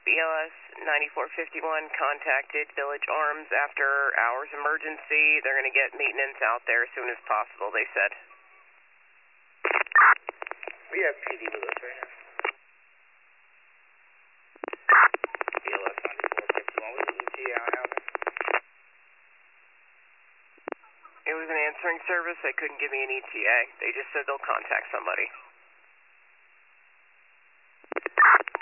BLS 9451 contacted Village Arms after hours emergency. They're going to get maintenance out there as soon as possible, they said. We have PD with us right now. BLS 9451, what's the ETA on out there? It was an answering service. They couldn't give me an ETA. They just said they'll contact somebody.